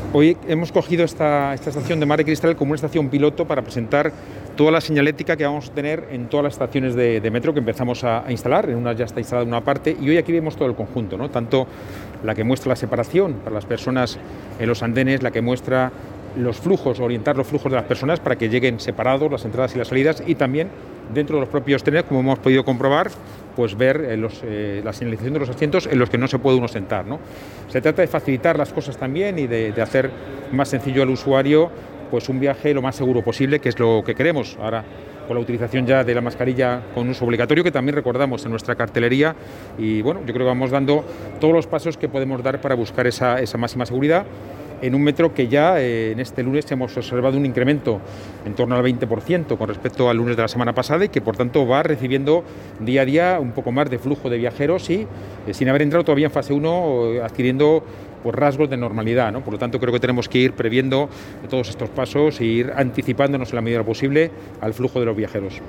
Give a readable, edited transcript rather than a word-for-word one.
Hoy hemos cogido esta estación de Mar de Cristal como una estación piloto para presentar toda la señalética que vamos a tener en todas las estaciones de metro que empezamos a instalar. En una ya está instalada una parte y hoy aquí vemos todo el conjunto, ¿no? Tanto la que muestra la separación para las personas en los andenes, la que muestra los flujos, orientar los flujos de las personas para que lleguen separados las entradas y las salidas, y también dentro de los propios trenes, como hemos podido comprobar, pues ver la señalización de los asientos en los que no se puede uno sentar, ¿no? Se trata de facilitar las cosas también y de hacer más sencillo al usuario pues un viaje lo más seguro posible, que es lo que queremos. Ahora, con la utilización ya de la mascarilla con uso obligatorio, que también recordamos en nuestra cartelería, y bueno, yo creo que vamos dando todos los pasos que podemos dar para buscar esa máxima seguridad en un metro que ya en este lunes hemos observado un incremento en torno al 20% con respecto al lunes de la semana pasada, y que por tanto va recibiendo día a día un poco más de flujo de viajeros y sin haber entrado todavía en fase 1 adquiriendo pues rasgos de normalidad, ¿no? Por lo tanto, creo que tenemos que ir previendo todos estos pasos e ir anticipándonos en la medida de lo posible al flujo de los viajeros.